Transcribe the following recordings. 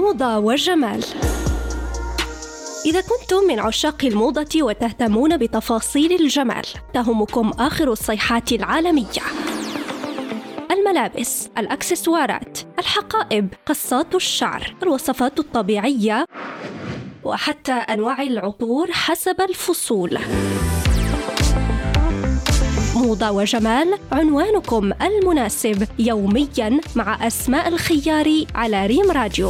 موضة وجمال. إذا كنتم من عشاق الموضة وتهتمون بتفاصيل الجمال، تهمكم آخر الصيحات العالمية: الملابس، الأكسسوارات، الحقائب، قصات الشعر، الوصفات الطبيعية، وحتى أنواع العطور حسب الفصول. موضة وجمال، عنوانكم المناسب يومياً مع أسماء الخياري على ريم راديو.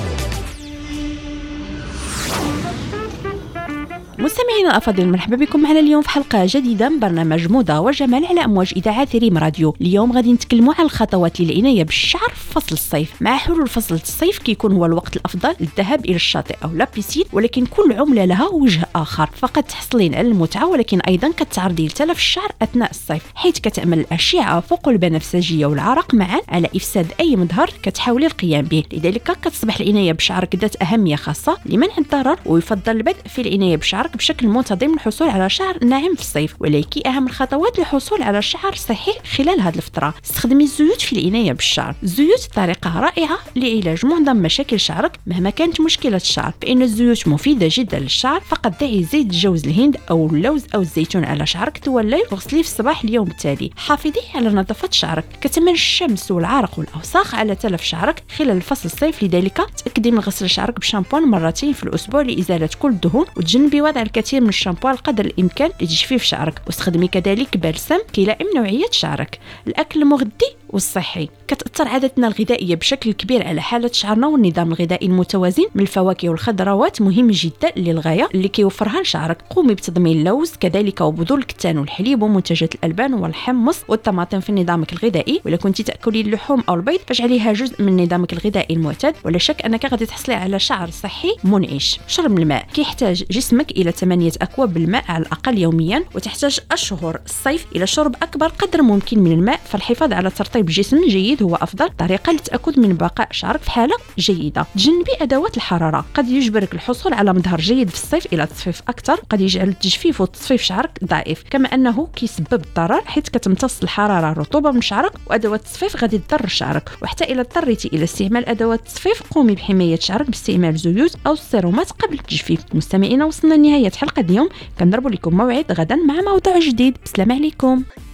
مستمعينا الأفاضل، مرحبا بكم معنا اليوم في حلقة جديدة من برنامج موضة وجمال على أمواج إذاعة ريم راديو. اليوم غادي نتكلموا على الخطوات للعناية بالشعر في فصل الصيف. مع حلول فصل الصيف كيكون هو الوقت الأفضل للذهاب إلى الشاطئ أو لا بيسين، ولكن كل عملة لها وجه آخر. فقد تحصلين على المتعة، ولكن أيضا كتعرضي لتلف الشعر أثناء الصيف، حيث كتعمل الأشعة فوق البنفسجية والعرق معا على إفساد أي مظهر كتحاولي القيام به. لذلك كتصبح العناية بشعرك ذات أهمية خاصة لمنع الضرر، ويفضل البدء في العناية بشعرك بشكل منتظم للحصول على شعر ناعم في الصيف. ولكن أهم الخطوات للحصول على شعر صحي خلال هذه الفترة: استخدمي الزيوت في العناية بالشعر. الزيوت طريقة رائعة لعلاج معظم مشاكل شعرك مهما كانت مشكلة الشعر، فإن الزيوت مفيدة جدا للشعر. فقط ضعي زيت جوز الهند أو اللوز أو الزيتون على شعرك تولي وغسليه في الصباح اليوم التالي. حافظي على نظافة شعرك، كتمنع الشمس والعرق والأوساخ على تلف شعرك خلال فصل الصيف. لذلك تأكدي من غسل شعرك بشامبون مرتين في الأسبوع لإزالة كل الدهون، وتجنبي وضع الكثير من الشامبو قدر الإمكان لتجفيف شعرك. واستخدمي كذلك بلسم كيلائم نوعية شعرك. الأكل المغذي والصحي: كتأثر عادتنا الغذائية بشكل كبير على حالة شعرنا، والنظام الغذائي المتوازن من الفواكه والخضروات مهم جدا للغاية اللي كيوفرها لشعرك. قومي بتضمين اللوز كذلك وبذور الكتان والحليب ومنتجات الألبان والحمص والطماطم في نظامك الغذائي. ولا كنتي تأكلي اللحوم أو البيض فاجعليها جزء من نظامك الغذائي المعتاد، ولا شك أنك غادي تحصلي على شعر صحي منعش. شرب الماء: كيحتاج جسمك إلى 8 أكواب بالماء على الأقل يوميا، وتحتاج أشهر الصيف إلى شرب أكبر قدر ممكن من الماء. فالحفاظ على ترطيب الجسم جيد هو أفضل طريقة للتأكد من بقاء شعرك في حالة جيدة. تجنبي أدوات الحرارة: قد يجبرك الحصول على مظهر جيد في الصيف إلى تصفيف أكثر، قد يجعل التجفيف وتصفيف شعرك ضعيف، كما أنه كيسبب الضرر حيث كتمتص الحرارة الرطوبة من شعرك، وأدوات التصفيف غادي تضر شعرك. وحتى إذا اضطريتي إلى استعمال أدوات التصفيف قومي بحماية شعرك باستعمال زيوت أو السيرومات قبل التجفيف. مستمعينا، وصلنا لنهاية حلقة اليوم، كنضرب لكم موعد غدا مع موضوع جديد. السلام عليكم.